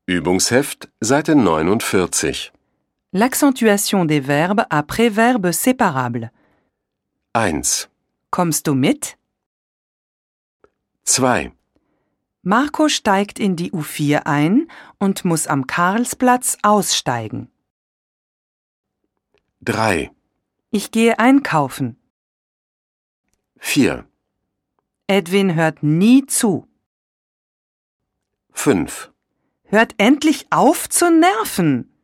Übungsheft, Seite 49. L'accentuation des verbes à préverbes séparables. 1, Kommst du mit? 2, Marco steigt in die U4 ein und muss am Karlsplatz aussteigen. 3, Ich gehe einkaufen. 4, Edwin hört nie zu. 5. Hört endlich auf zu nerven!